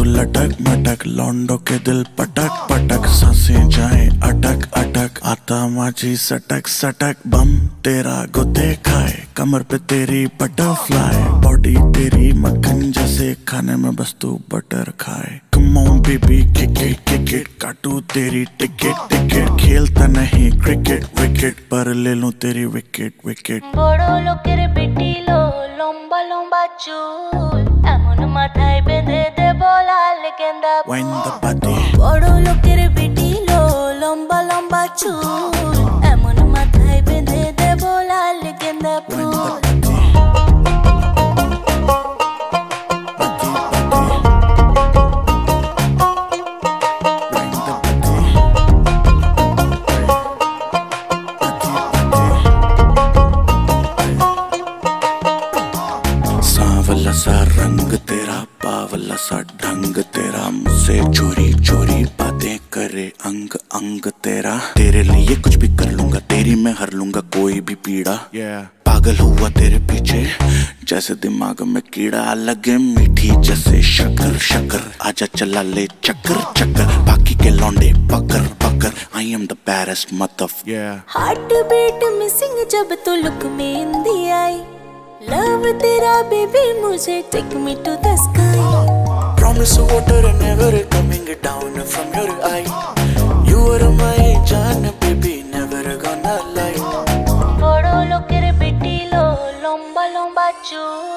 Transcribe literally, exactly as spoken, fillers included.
तू लटक मटक, लौंडो के दिल पटक पटक, सांसें जाए अटक अटक, आता माझी सटक सटक, बम तेरा गुद्दे खाए, कमर पे तेरी बटरफ्लाई, बॉडी तेरी मक्खन जैसे, खाने में बस तू बटर खाए। Come on baby kick it kick it, काटू तेरी टिकट टिकट, खेलता नहीं क्रिकेट विकेट, पर ले लूं तेरी विकेट विकेट। বড় লোকের পিটিলো লম্বা লম্বা চুল, এমন মাথায় বেঁধে দেব লাল গেন্দা ফুল। Wind the body, বড় লোকের পিটিলো লম্বা লম্বা চুল, এমন মাথায় বেঁধে দেব লাল গেন্দা wind full. the body, body body, wind the body, body body। सांवला सा रंग तेरा, बावला सा ढंग तेरा, मुझसे चोरी चोरी बातें करे अंग अंग तेरा, तेरे लिए कुछ भी कर लूंगा, तेरी मैं हर लूंगा कोई भी पीड़ा। yeah. पागल हुआ तेरे पीछे जैसे दिमाग में कीड़ा, लगे मीठी जैसे शक्कर शक्कर, आजा चला ले चक्कर चक्कर, बाकी के लौंडे पकड़ पकड़, आई एम द बैरेस्ट मतलब। हार्ट बीट मिसिंग जब तू लुक में इंदी आई, लव तेरा बेबी मुझे take me to the sky. Promise water never coming down from your eye, you are my jaan baby never gonna lie। বড় লোকের পিটিলো লম্বা লম্বা চুল,